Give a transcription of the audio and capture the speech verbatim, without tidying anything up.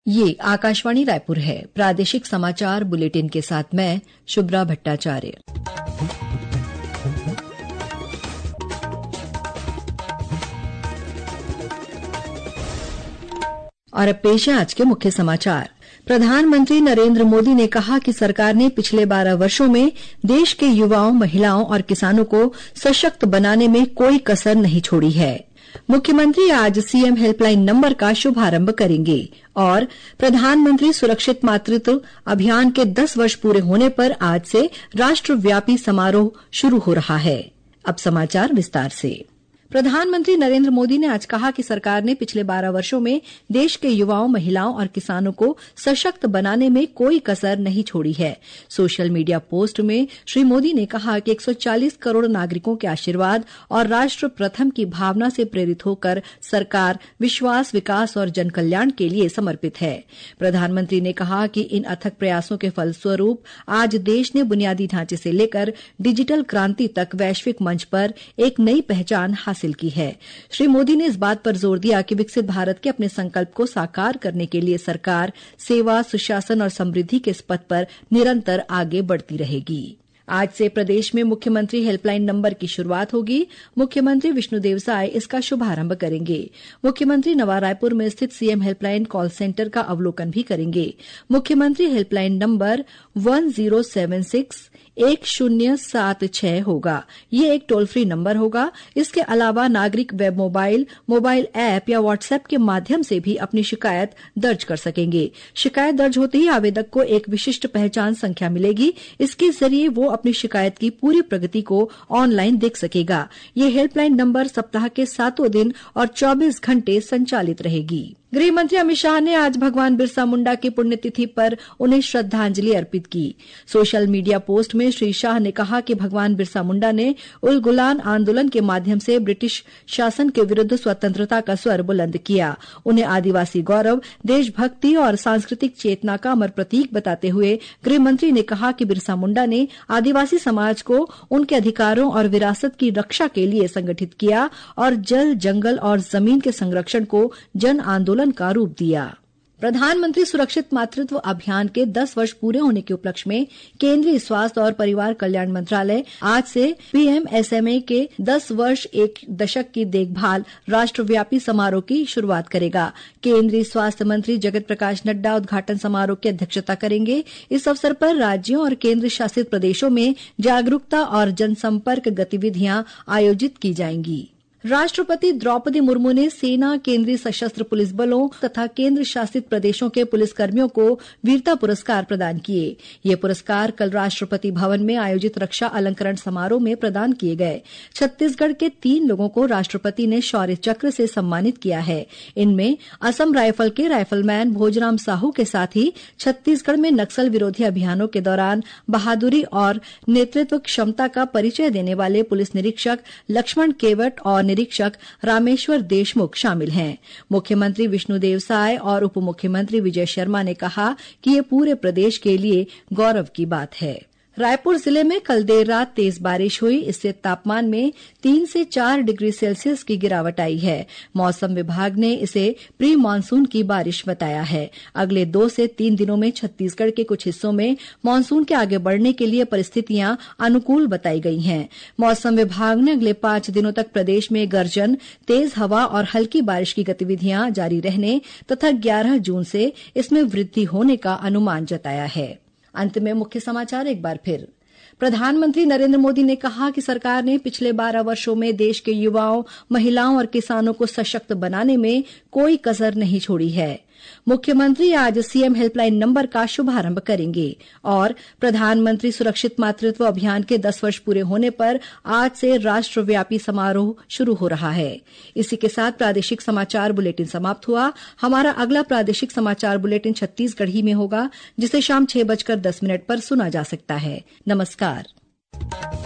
ये आकाशवाणी रायपुर है। प्रादेशिक समाचार बुलेटिन के साथ मैं शुभ्रा भट्टाचार्य। और अब पेश है आज के मुख्य समाचार। प्रधानमंत्री नरेंद्र मोदी ने कहा कि सरकार ने पिछले बारह वर्षों में देश के युवाओं, महिलाओं और किसानों को सशक्त बनाने में कोई कसर नहीं छोड़ी है। मुख्यमंत्री आज सीएम हेल्पलाइन नंबर का शुभारंभ करेंगे और प्रधानमंत्री सुरक्षित मातृत्व अभियान के दस वर्ष पूरे होने पर आज से राष्ट्रव्यापी समारोह शुरू हो रहा है। अब समाचार विस्तार से। प्रधानमंत्री नरेंद्र मोदी ने आज कहा कि सरकार ने पिछले बारह वर्षों में देश के युवाओं, महिलाओं और किसानों को सशक्त बनाने में कोई कसर नहीं छोड़ी है। सोशल मीडिया पोस्ट में श्री मोदी ने कहा कि एक सौ चालीस करोड़ नागरिकों के आशीर्वाद और राष्ट्र प्रथम की भावना से प्रेरित होकर सरकार विश्वास, विकास और जनकल्याण के लिए समर्पित है। प्रधानमंत्री ने कहा कि इन अथक प्रयासों के फलस्वरूप आज देश ने बुनियादी ढांचे से लेकर डिजिटल क्रांति तक वैश्विक मंच पर एक नई पहचान हासिल की है। श्री मोदी ने इस बात पर जोर दिया कि विकसित भारत के अपने संकल्प को साकार करने के लिए सरकार सेवा, सुशासन और समृद्धि के इस पथ पर निरंतर आगे बढ़ती रहेगी। आज से प्रदेश में मुख्यमंत्री हेल्पलाइन नंबर की शुरुआत होगी। मुख्यमंत्री विष्णुदेव साय इसका शुभारंभ करेंगे। मुख्यमंत्री नवा रायपुर में स्थित सीएम हेल्पलाइन कॉल सेंटर का अवलोकन भी करेंगे। मुख्यमंत्री helpline number one zero seven six एक शून्य सात छह होगा। ये एक टोल फ्री नंबर होगा। इसके अलावा नागरिक वेब मोबाइल, मोबाइल ऐप या व्हाट्सएप के माध्यम से भी अपनी शिकायत दर्ज कर सकेंगे। शिकायत दर्ज होते ही आवेदक को एक विशिष्ट पहचान संख्या मिलेगी। इसके जरिए वो अपनी शिकायत की पूरी प्रगति को ऑनलाइन देख सकेगा। ये हेल्पलाइन नंबर सप्ताह के सातों दिन और चौबीस घंटे संचालित रहेगी। गृह मंत्री अमित शाह ने आज भगवान बिरसा मुंडा की पुण्यतिथि पर उन्हें श्रद्धांजलि अर्पित की। सोशल मीडिया पोस्ट में श्री शाह ने कहा कि भगवान बिरसा मुंडा ने उल गुलान आंदोलन के माध्यम से ब्रिटिश शासन के विरुद्ध स्वतंत्रता का स्वर बुलंद किया। उन्हें आदिवासी गौरव, देशभक्ति और सांस्कृतिक चेतना का अमर प्रतीक बताते हुए गृह मंत्री ने कहा कि बिरसा मुंडा ने आदिवासी समाज को उनके अधिकारों और विरासत की रक्षा के लिए संगठित किया और जल, जंगल और जमीन के संरक्षण को जन आंदोलन का रूप दिया। प्रधानमंत्री सुरक्षित मातृत्व अभियान के दस वर्ष पूरे होने के उपलक्ष्य में केंद्रीय स्वास्थ्य और परिवार कल्याण मंत्रालय आज से पीएमएसएमए के दस वर्ष एक दशक की देखभाल राष्ट्रव्यापी समारोह की शुरुआत करेगा। केंद्रीय स्वास्थ्य मंत्री जगत प्रकाश नड्डा उद्घाटन समारोह की अध्यक्षता करेंगे। इस अवसर पर राज्यों और केंद्र शासित प्रदेशों में जागरूकता और जनसंपर्क गतिविधियां आयोजित की जाएंगी। राष्ट्रपति द्रौपदी मुर्मू ने सेना, केंद्रीय सशस्त्र पुलिस बलों तथा केंद्र शासित प्रदेशों के पुलिसकर्मियों को वीरता पुरस्कार प्रदान किए। ये पुरस्कार कल राष्ट्रपति भवन में आयोजित रक्षा अलंकरण समारोह में प्रदान किए गए। छत्तीसगढ़ के तीन लोगों को राष्ट्रपति ने शौर्य चक्र से सम्मानित किया है। इनमें असम राइफल के राइफलमैन भोजराम साहू के साथ ही छत्तीसगढ़ में नक्सल विरोधी अभियानों के दौरान बहादुरी और नेतृत्व क्षमता का परिचय देने वाले पुलिस निरीक्षक लक्ष्मण केवट और निरीक्षक रामेश्वर देशमुख शामिल हैं। मुख्यमंत्री विष्णुदेव साय और उप मुख्यमंत्री विजय शर्मा ने कहा कि ये पूरे प्रदेश के लिए गौरव की बात है। रायपुर जिले में कल देर रात तेज बारिश हुई। इससे तापमान में तीन से चार डिग्री सेल्सियस की गिरावट आई है। मौसम विभाग ने इसे प्री मानसून की बारिश बताया है। अगले दो से तीन दिनों में छत्तीसगढ़ के कुछ हिस्सों में मानसून के आगे बढ़ने के लिए परिस्थितियां अनुकूल बताई गई हैं। मौसम विभाग ने अगले पांच दिनों तक प्रदेश में गर्जन, तेज हवा और हल्की बारिश की गतिविधियां जारी रहने तथा ग्यारह जून से इसमें वृद्धि होने का अनुमान जताया है। अंत में मुख्य समाचार एक बार फिर। प्रधानमंत्री नरेंद्र मोदी ने कहा कि सरकार ने पिछले बारह वर्षों में देश के युवाओं, महिलाओं और किसानों को सशक्त बनाने में कोई कसर नहीं छोड़ी है। मुख्यमंत्री आज सीएम हेल्पलाइन नंबर का शुभारंभ करेंगे और प्रधानमंत्री सुरक्षित मातृत्व अभियान के दस वर्ष पूरे होने पर आज से राष्ट्रव्यापी समारोह शुरू हो रहा है। इसी के साथ प्रादेशिक समाचार बुलेटिन समाप्त हुआ। हमारा अगला प्रादेशिक समाचार बुलेटिन छत्तीसगढ़ी में होगा, जिसे शाम छह बजकर दस मिनट पर सुना जा सकता है। नमस्कार।